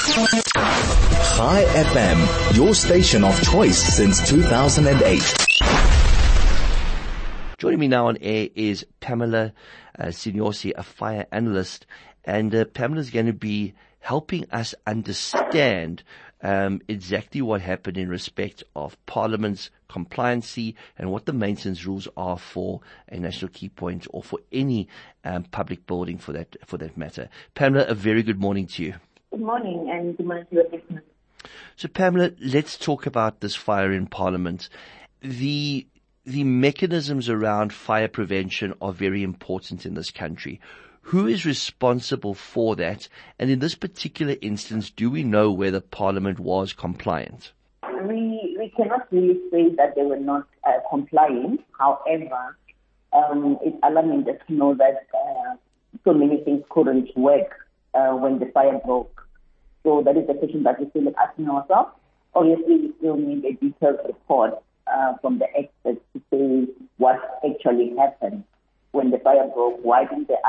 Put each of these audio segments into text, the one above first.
Chai FM, your station of choice since 2008. Joining me now on air is Pamela Signosi, a fire analyst, and Pamela is going to be helping us understand exactly what happened in respect of Parliament's compliancy and what the maintenance rules are for a national key point or for any public building for that matter. Pamela, a very good morning to you. Good morning, and good morning to your listeners. So Pamela, let's talk about this fire in Parliament. The mechanisms around fire prevention are very important in this country. Who is responsible for that? And in this particular instance, do we know whether Parliament was compliant? We cannot really say that they were not complying. However, it's alarming to know that so many things couldn't work when the fire broke. So that is the question that we're still asking ourselves. Obviously, we still need a detailed report from the experts to say what actually happened when the fire broke. Why didn't the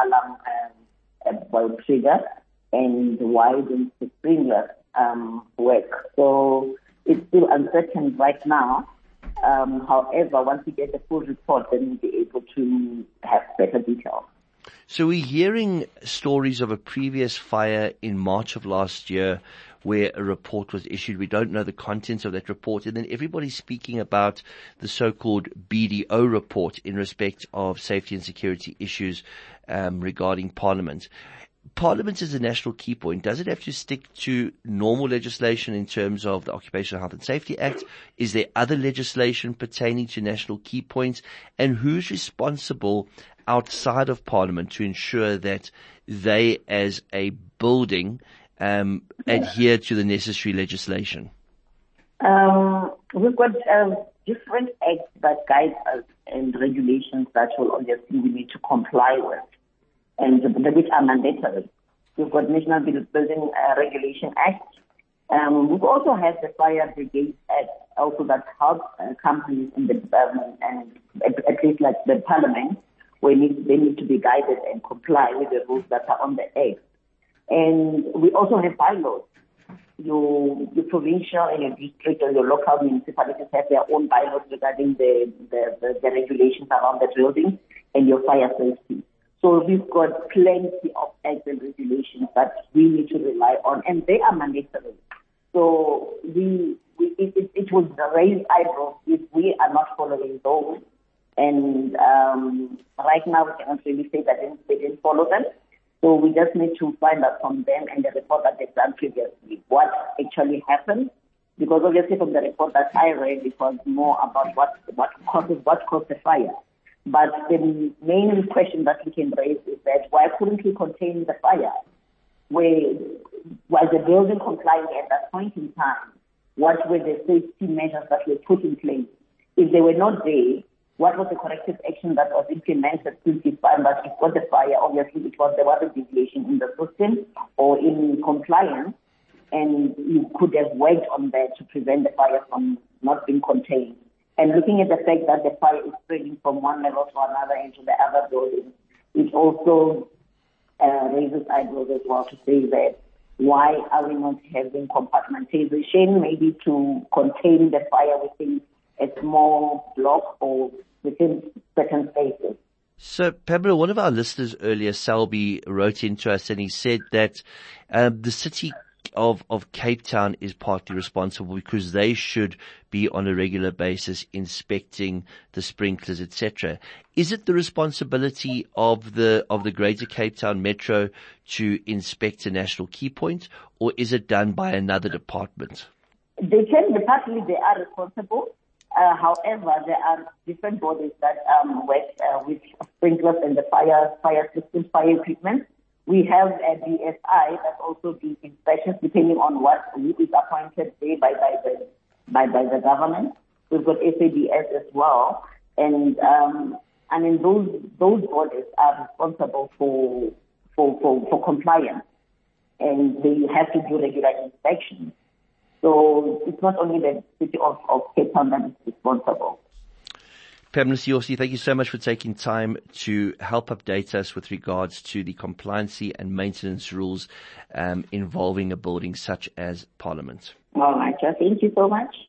alarm trigger, and why didn't the sprinkler work? So it's still uncertain right now. However, once we get the full report, then we'll be able to have better details. So we're hearing stories of a previous fire in March of last year where a report was issued. We don't know the contents of that report. And then everybody's speaking about the so-called BDO report in respect of safety and security issues regarding Parliament. Parliament is a national key point. Does it have to stick to normal legislation in terms of the Occupational Health and Safety Act? Is there other legislation pertaining to national key points? And who's responsible outside of Parliament to ensure that they, as a building, adhere to the necessary legislation? We've got different acts that guide us and regulations that will obviously we need to comply with, and which are mandatory. We've got National Building Regulation Act. We've also had the Fire Brigade Act, also that helps companies in the government and at least like the Parliament, where they need to be guided and comply with the rules that are on the act. And we also have bylaws. Your provincial and your district or your local municipalities have their own bylaws regarding the regulations around the building and your fire safety. So we've got plenty of acts and regulations that we need to rely on, and they are mandatory. So it will raise eyebrows if we are not following those. And right now we cannot really say that they didn't follow them. So we just need to find out from them and the report that they've done previously what actually happened. Because obviously from the report that I read, it was more about what caused the fire. But the main question that we can raise is that why couldn't we contain the fire? Was the building complying at that point in time? What were the safety measures that were put in place? If they were not there, what was the corrective action that was implemented since we found that before the fire? Obviously, there was a deviation in the system or in compliance, and you could have worked on that to prevent the fire from not being contained. And looking at the fact that the fire is spreading from one level to another into the other buildings, it also raises eyebrows as well to say that why are we not having compartmentalization, maybe to contain the fire within a small block or within certain spaces. So, Pamela, one of our listeners earlier, Selby, wrote into us and he said that the city of Cape Town is partly responsible because they should be on a regular basis inspecting the sprinklers, etc. Is it the responsibility of the Greater Cape Town Metro to inspect a national key point, or is it done by another department? Partly they are responsible. However, there are different bodies that work with sprinklers and the fire systems, fire equipment. We have a BSI that also does inspections depending on who is appointed there by the government. We've got SABS as well, and those bodies are responsible for compliance, and they have to do regular inspections. So it's not only the city of Cape Town that is responsible. Pamela Siyosi, thank you so much for taking time to help update us with regards to the compliancy and maintenance rules involving a building such as Parliament. All right, thank you so much.